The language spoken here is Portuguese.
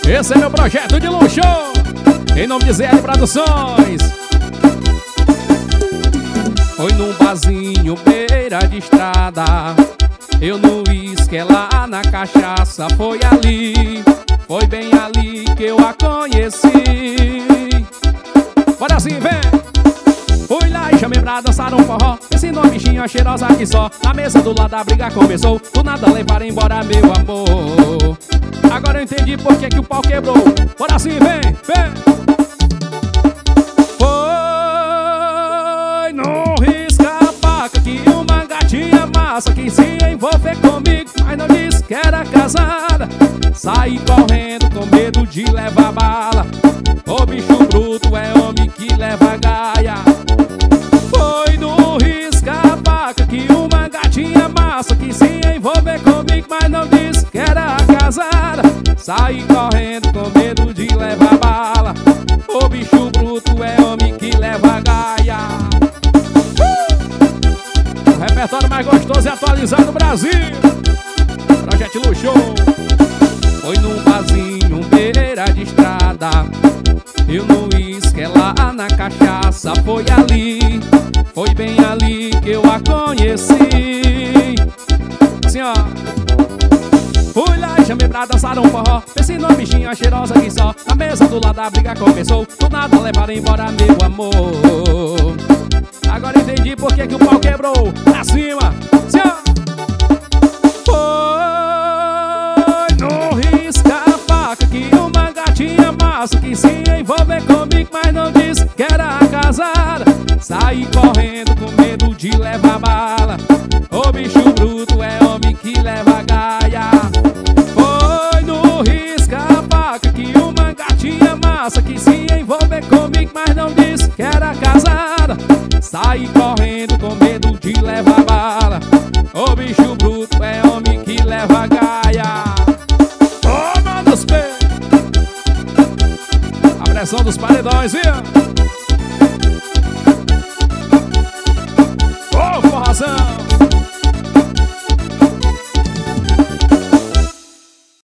Esse é meu projeto de luxo, em nome de ZL Produções. Foi num barzinho beira de estrada, eu no uísque, ela na cachaça. Foi ali, foi bem ali que eu a conheci. Bora assim, vem! Fui lá e chamei pra dançar um forró, ensinou a bichinha cheirosa aqui só. Na mesa do lado a briga começou, do nada levaram embora meu amor. Agora eu entendi por que o pau quebrou. Bora assim, vem, vem! Foi no risca-faca que uma gatinha massa quis se envolver comigo, mas não disse que era casada. Saí correndo com medo de levar bala. O bicho bruto é homem que leva gaia. Foi no risca-faca que uma gatinha massa quis se envolver comigo, mas não disse que era casada. Saí correndo com medo de levar bala. O bicho bruto é homem que leva gaia. O repertório mais gostoso e atualizado do Brasil, Projeto Luxo. Foi num barzinho beira de estrada, eu no uísque, ela na cachaça. Foi ali, foi bem ali que eu a conheci. Assim ó. Fui lá e chamei pra dançar um forró, ensinou a bichinha cheirosa que só. Na mesa do lado a briga começou, do nada levaram embora meu amor. Agora entendi por que o pau quebrou. Pra cima, assim ó. Foi no risca-faca que uma gatinha massa quis se envolver comigo, mas não disse que era casada. Saí correndo com medo de levar bala. O bicho bruto é homem que leva gaia. Foi no risca-faca que uma gatinha massa quis se envolver comigo, mas não disse que era casada. Saí correndo com medo de levar bala. O bicho bruto é homem que leva gaia. Toma nos pés, a pressão dos paredões, viu?